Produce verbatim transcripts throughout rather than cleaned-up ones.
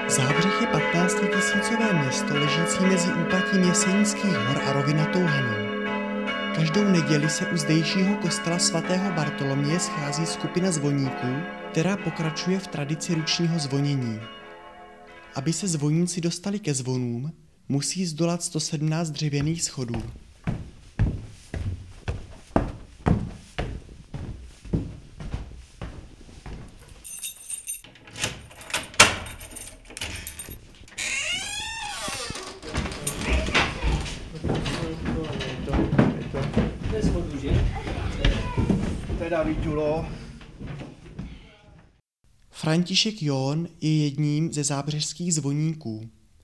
Zábřeh je patnáctitisícové město ležící mezi úpatím Jeseníckých hor a rovinatou Hanou. Každou neděli se u zdejšího kostela svatého Bartoloměje schází skupina zvoníků, která pokračuje v tradici ručního zvonění. Aby se zvoníci dostali ke zvonům, musí zdolat sto sedmnáct dřevěných schodů. František Jón je jedním ze zábřežských zvoníků.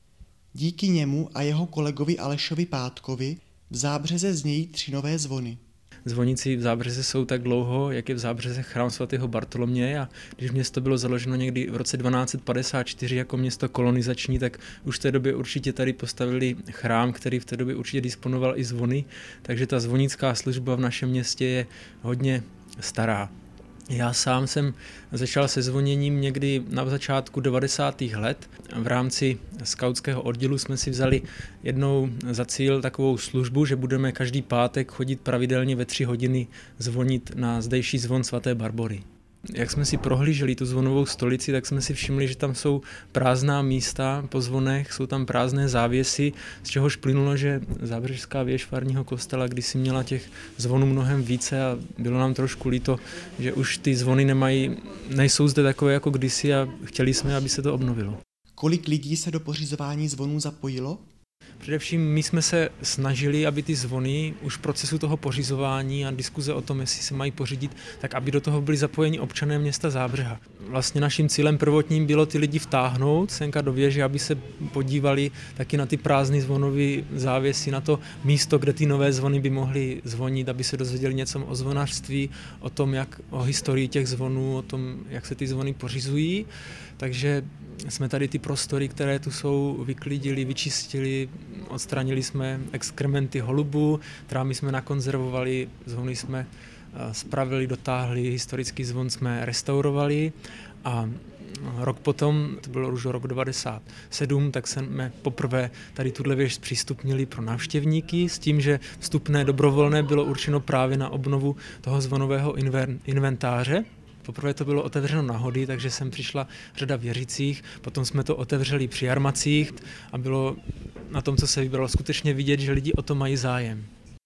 Díky němu a jeho kolegovi Alešovi Pátkovi v Zábřeze znějí tři nové zvony. Zvoníci v Zábřeze jsou tak dlouho, jak je v Zábřeze chrám svatého Bartoloměje, a když město bylo založeno někdy v roce dvanáct set padesát čtyři jako město kolonizační, tak už v té době určitě tady postavili chrám, který v té době určitě disponoval i zvony, takže ta zvonická služba v našem městě je hodně stará. Já sám jsem začal se zvoněním někdy na začátku devadesátých let. V rámci skautského oddělu jsme si vzali jednou za cíl takovou službu, že budeme každý pátek chodit pravidelně ve tři hodiny zvonit na zdejší zvon svaté Barbory. Jak jsme si prohlíželi tu zvonovou stolici, tak jsme si všimli, že tam jsou prázdná místa po zvonech, jsou tam prázdné závěsy, z čehož plynulo, že zábřežská věž farního kostela kdysi měla těch zvonů mnohem více a bylo nám trošku líto, že už ty zvony nemají, nejsou zde takové jako kdysi a chtěli jsme, aby se to obnovilo. Kolik lidí se do pořizování zvonů zapojilo? Především my jsme se snažili, aby ty zvony už v procesu toho pořizování a diskuze o tom, jestli se mají pořídit, tak aby do toho byli zapojeni občané města Zábřeha. Vlastně naším cílem prvotním bylo ty lidi vtáhnout senka do věže, aby se podívali taky na ty prázdné zvonové závěsy, na to místo, kde ty nové zvony by mohly zvonit, aby se dozvěděli něco o zvonařství, o tom, jak o historii těch zvonů, o tom, jak se ty zvony pořizují. Takže jsme tady ty prostory, které tu jsou, vyklidili, vyčistili, odstranili jsme exkrementy holubů, trámy jsme nakonzervovali, zvony jsme spravili, dotáhli, historický zvon jsme restaurovali a rok potom, to byl už rok devadesát sedm, tak jsme poprvé tady tuhle věž zpřístupnili pro návštěvníky s tím, že vstupné dobrovolné bylo určeno právě na obnovu toho zvonového inventáře. Poprvé to bylo otevřeno na hody, takže sem přišla řada věřících, potom jsme to otevřeli při jarmacích a bylo na tom, co se vybralo, skutečně vidět, že lidi o to mají zájem.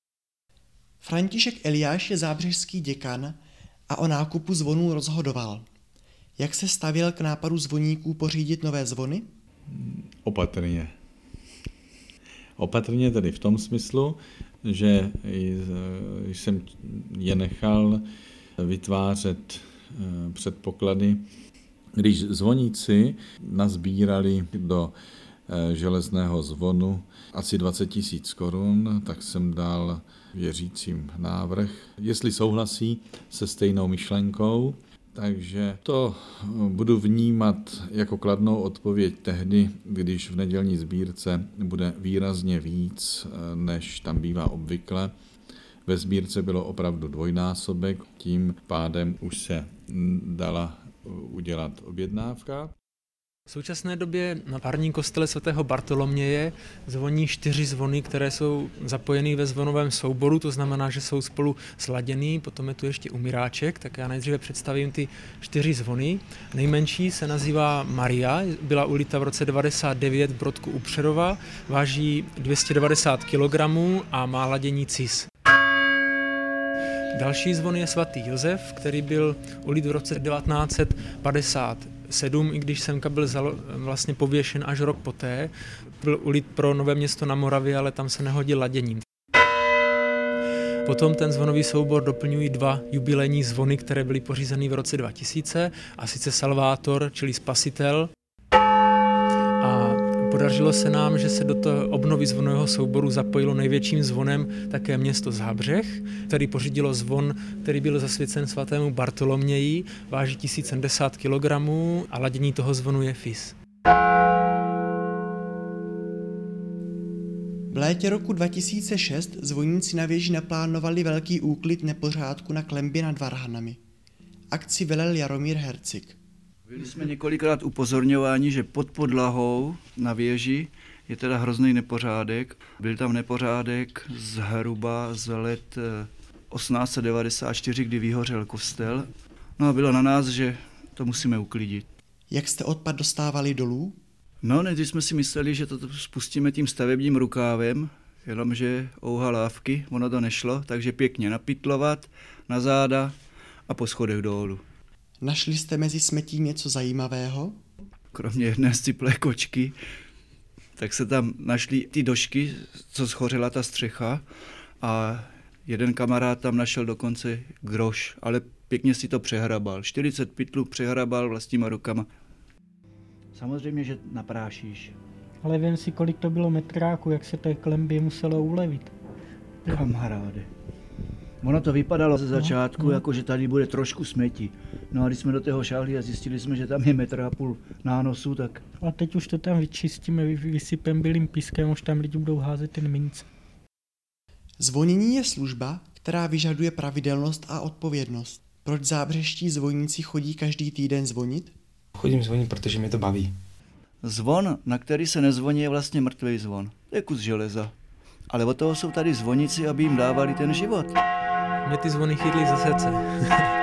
František Eliáš je zábřežský děkan a o nákupu zvonů rozhodoval. Jak se stavěl k nápadu zvoníků pořídit nové zvony? Opatrně. Opatrně tedy v tom smyslu, že jsem je nechal vytvářet předpoklady, když zvoníci nazbírali do železného zvonu asi dvacet tisíc korun, tak jsem dal věřícím návrh, jestli souhlasí se stejnou myšlenkou, takže to budu vnímat jako kladnou odpověď tehdy, když v nedělní sbírce bude výrazně víc, než tam bývá obvykle. Ve sbírce bylo opravdu dvojnásobek, tím pádem už se dala udělat objednávka. V současné době na farním kostele svatého Bartoloměje zvoní čtyři zvony, které jsou zapojeny ve zvonovém souboru, to znamená, že jsou spolu sladěný, potom je tu ještě umíráček, tak já nejdříve představím ty čtyři zvony. Nejmenší se nazývá Maria, byla ulita v roce devadesát devět v Brodku u Přerova, váží dvě stě devadesát kilogramů a má ladění cis. Další zvon je svatý Josef, který byl ulit v roce devatenáct set padesát sedm, i když semka byl zalo, vlastně pověšen až rok poté. Byl ulit pro Nové Město na Moravě, ale tam se nehodil laděním. Potom ten zvonový soubor doplňují dva jubilejní zvony, které byly pořízeny v roce dva tisíce, a sice Salvátor, čili Spasitel. A podařilo se nám, že se do toho obnovy zvonového souboru zapojilo největším zvonem také město Zábřeh, který pořídilo zvon, který byl zasvěcen svatému Bartoloměji, váží tisíc sedmdesát kilogramů a ladění toho zvonu je fis. V létě roku dva tisíce šest zvoníci na věži naplánovali velký úklid nepořádku na klenbě nad Varhanami. Akci velel Jaromír Hercik. Byli jsme několikrát upozorňováni, že pod podlahou na věži je teda hrozný nepořádek. Byl tam nepořádek zhruba z let osmnáct set devadesát čtyři, kdy vyhořel kostel. No a bylo na nás, že to musíme uklidit. Jak jste odpad dostávali dolů? No, než jsme si mysleli, že to spustíme tím stavebním rukávem, jenomže ouha lávky, ono to nešlo, takže pěkně napitlovat na záda a po schodech dolů. Našli jste mezi smetím něco zajímavého? Kromě jedné sciplé kočky, tak se tam našly ty došky, co schořela ta střecha a jeden kamarád tam našel dokonce groš, ale pěkně si to přehrabal. čtyřicet pytlů přehrabal vlastníma rukama. Samozřejmě, že naprášíš. Ale vím si, kolik to bylo metráku, jak se té klemby muselo ulevit. Kamaráde. Ono to vypadalo ze začátku, no, no. jako že tady bude trošku smetí. No a když jsme do toho šáhli a zjistili jsme, že tam je metr a půl nánosu, tak... A teď už to tam vyčistíme, vysypem bílým pískem, už tam lidi budou házet ten mince. Zvonění je služba, která vyžaduje pravidelnost a odpovědnost. Proč zábřeští zvoníci chodí každý týden zvonit? Chodím zvonit, protože mě to baví. Zvon, na který se nezvoní, je vlastně mrtvý zvon. To je kus železa. Ale od toho jsou tady zvoníci, aby jim dávali ten život. Mě ty zvony chytly za srdce.